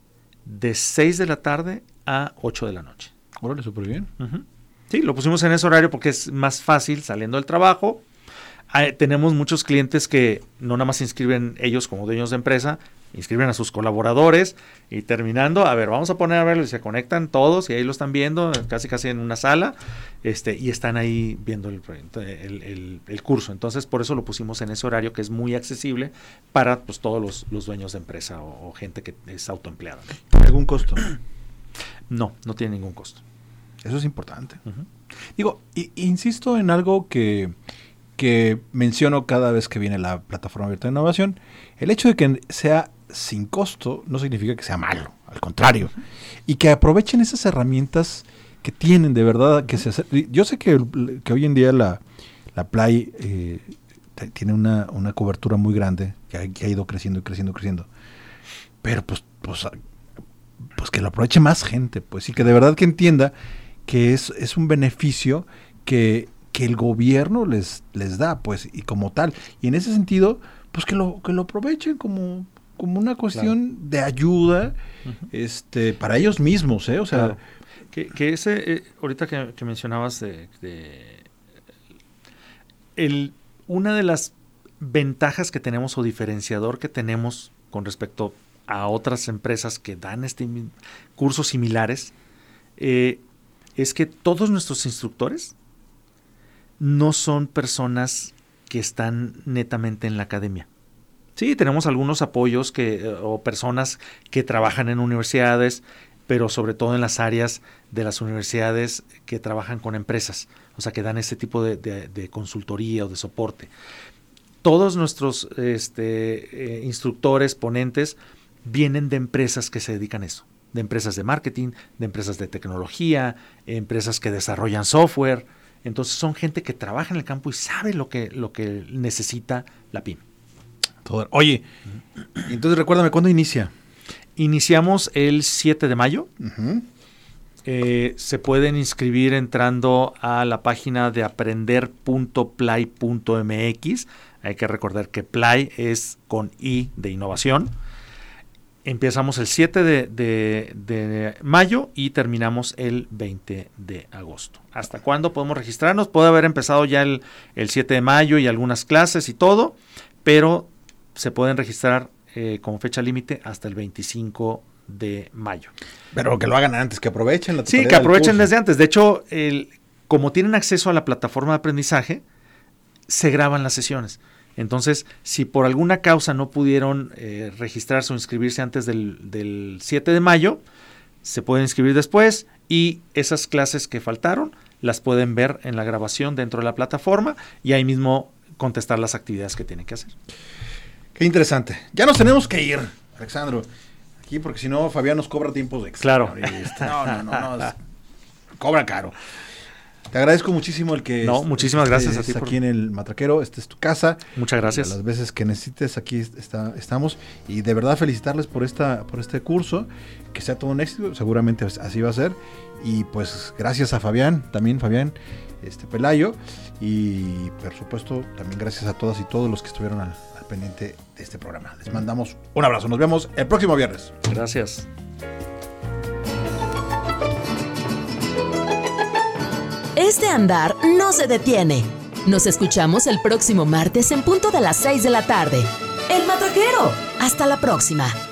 de seis de la tarde a ocho de la noche. Órale, súper bien. Uh-huh. Sí, lo pusimos en ese horario porque es más fácil saliendo del trabajo. Eh, tenemos muchos clientes que no nada más se inscriben ellos como dueños de empresa, inscriben a sus colaboradores y terminando, a ver, vamos a poner a verlo y se conectan todos y ahí lo están viendo casi casi en una sala este y están ahí viendo el, el, el, el curso. Entonces, por eso lo pusimos en ese horario que es muy accesible para pues todos los, los dueños de empresa o, o gente que es autoempleada. ¿Tiene algún costo? No, no tiene ningún costo. Eso es importante. Uh-huh. Digo, y, insisto en algo que, que menciono cada vez que viene la plataforma abierta de innovación. El hecho de que sea sin costo no significa que sea malo, al contrario. Y que aprovechen esas herramientas que tienen de verdad. que se hace, Yo sé que, que hoy en día la, la Play eh, tiene una, una cobertura muy grande, que ha, que ha ido creciendo y creciendo y creciendo. Pero pues, pues, pues que lo aproveche más gente, pues, y que de verdad que entienda que es, es un beneficio que, que el gobierno les, les da, pues, y como tal. Y en ese sentido, pues que lo, que lo aprovechen como, como una cuestión claro. de ayuda uh-huh. este, para ellos mismos, ¿eh? O sea, claro. que, que ese, eh, ahorita que, que mencionabas de, de el, una de las ventajas que tenemos o diferenciador que tenemos con respecto a otras empresas que dan este cursos similares, eh, es que todos nuestros instructores no son personas que están netamente en la academia. Sí, tenemos algunos apoyos que, o personas que trabajan en universidades, pero sobre todo en las áreas de las universidades que trabajan con empresas, o sea, que dan ese tipo de, de, de consultoría o de soporte. Todos nuestros este, eh, instructores, ponentes, vienen de empresas que se dedican a eso, de empresas de marketing, de empresas de tecnología, empresas que desarrollan software. Entonces son gente que trabaja en el campo y sabe lo que, lo que necesita la pyme. Todo. Oye, entonces recuérdame, ¿cuándo inicia? Iniciamos el siete de mayo. Uh-huh. Eh, se pueden inscribir entrando a la página de aprender punto play punto m x. Hay que recordar que Play es con I de innovación. Empezamos el siete de, de, de mayo y terminamos el veinte de agosto. ¿Hasta cuándo podemos registrarnos? Puede haber empezado ya el, el siete de mayo y algunas clases y todo, pero se pueden registrar eh, con fecha límite hasta el veinticinco de mayo. Pero que lo hagan antes, que aprovechen la Sí, que aprovechen desde antes. De hecho, el, como tienen acceso a la plataforma de aprendizaje, se graban las sesiones. Entonces, si por alguna causa no pudieron eh, registrarse o inscribirse antes del, del siete de mayo, se pueden inscribir después y esas clases que faltaron las pueden ver en la grabación dentro de la plataforma y ahí mismo contestar las actividades que tienen que hacer. Qué interesante. Ya nos tenemos que ir, Alexandro, aquí porque si no Fabián nos cobra tiempos extra. Claro. No, no, no, no es, cobra caro. Te agradezco muchísimo el que... No, muchísimas gracias a ti. Aquí por... en el Matraquero, esta es tu casa. Muchas gracias. Las veces que necesites, aquí está, estamos. Y de verdad felicitarles por esta por este curso, que sea todo un éxito, seguramente así va a ser. Y pues gracias a Fabián, también Fabián este Pelayo. Y por supuesto, también gracias a todas y todos los que estuvieron al, al pendiente de este programa. Les mandamos un abrazo. Nos vemos el próximo viernes. Gracias. Este andar no se detiene. Nos escuchamos el próximo martes en punto de las seis de la tarde. El Matraquero. Hasta la próxima.